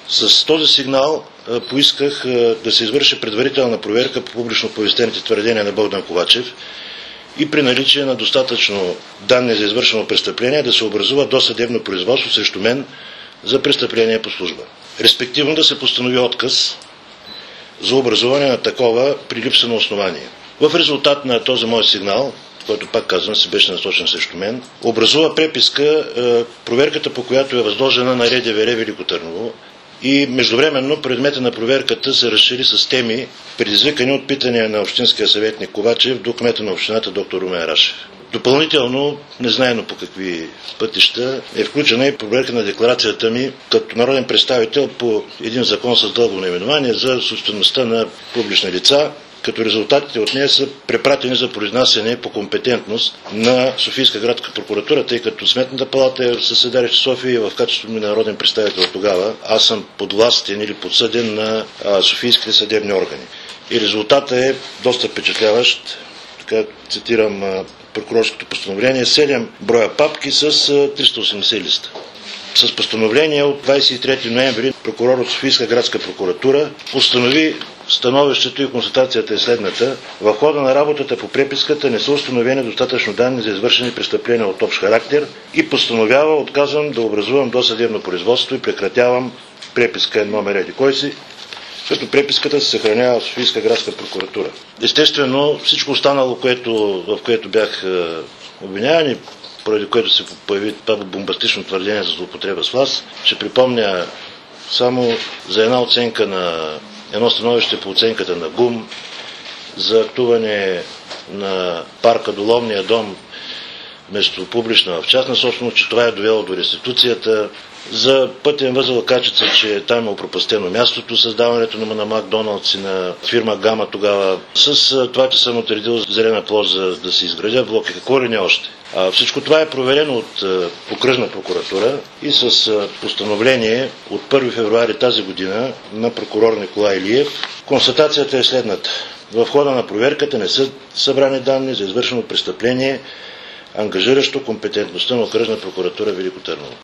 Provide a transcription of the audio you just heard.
С този сигнал поисках да се извърши предварителна проверка по публично оповестените твърдения на Богдан Ковачев и при наличие на достатъчно данни за извършено престъпление да се образува досъдебно производство срещу мен за престъпление по служба. Респективно да се постанови отказ за образуване на такова при липса на основание. В резултат на този мой сигнал, който пак казвам се беше насочен срещу мен, образува преписка проверката, по която е възложена на РДВР Велико Търново, и междувременно предмета на проверката се разшири с теми, предизвикани от питания на общинския съветник Ковачев до кмета на общината доктор Румен Рашев. Допълнително, незнайно по какви пътища, е включена и проверка на декларацията ми като народен представител по един закон с дълго наименование за собствеността на публични лица, като резултатите от нея са препратени за произнасяне по компетентност на Софийска градска прокуратура, тъй като Сметната палата е със седалище София и в качеството ми на народен представител тогава аз съм подвластен или подсъден на софийските съдебни органи. И резултатът е доста впечатляващ. Така цитирам прокурорското постановление: 7 броя папки с 380 листа. С постановление от 23 ноември прокурор от Софийска градска прокуратура установи становището и констатацията е следната: в хода на работата по преписката не са установени достатъчно данни за извършени престъпления от общ характер и постановява: отказвам да образувам досъдебно производство и прекратявам преписка номер еди кой си, като преписката се съхранява в Софийска градска прокуратура. Естествено, всичко останало, в което бях обвиняван и поради което се появи това бомбастично твърдение за злоупотреба с власт, ще припомня само за едно становище по оценката на ГУМ, за актуване на парка до Ловния дом вместо публична в частна собственост, че това е довело до реституцията, за пътен възел Качица, че там е опропастено мястото, създаването на Макдоналдс и на фирма Гама тогава, с това, че съм отредил зелена площ за да се изградят блоки, какво ли не още. Всичко това е проверено от окръжна прокуратура и с постановление от 1 февруари тази година на прокурор Николай Илиев. Констатацията е следната: в хода на проверката не са събрани данни за извършено престъпление, ангажиращо компетентността на окръжна прокуратура Велико Търново.